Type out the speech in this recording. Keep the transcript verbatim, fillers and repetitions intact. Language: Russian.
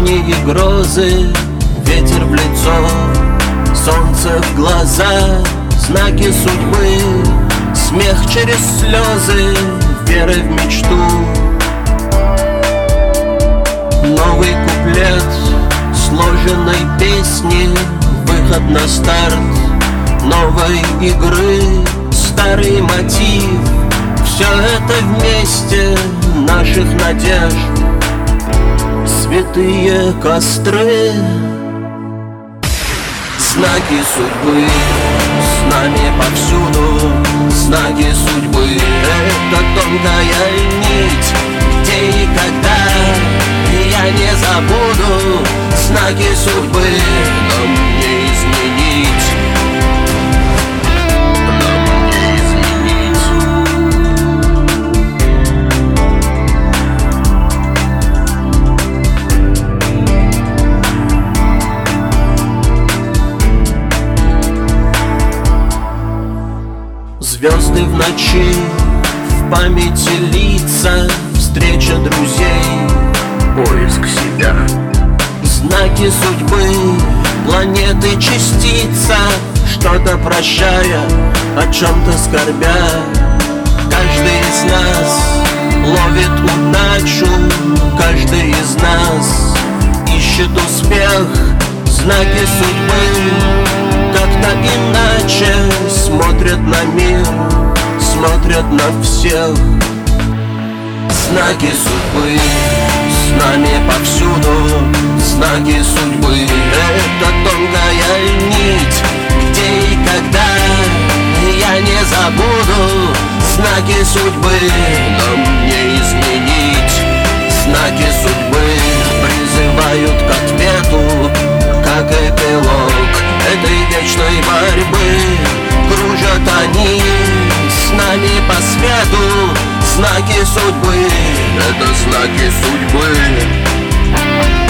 ливни и грозы, ветер в лицо, солнце в глаза, знаки судьбы, смех через слезы, вера в мечту. Новый куплет сложенной песни, выход на старт новой игры, старый мотив. Все это вместе наших надежд, святые костры. Знаки судьбы с нами повсюду, знаки судьбы — это тонкая нить, где и когда я не забуду. Знаки судьбы нам не изменить, нам не изменить. Звезды в ночи, в памяти лица, встреча друзей, поиск себя. Знаки судьбы, планеты, частица, что-то прощая, о чем-то скорбя. Каждый из нас ловит удачу, каждый из нас ищет успех. Знаки судьбы как-то иначе смотрят на мир, смотрят на всех. Знаки судьбы с нами повсюду, знаки судьбы — это тонкая нить, где и когда я не забуду. Знаки судьбы нам не изменить, знаки судьбы призывают к ответу, как эпилог этой вечной борьбы. Кружат они с нами по свету, знаки судьбы — это знаки судьбы.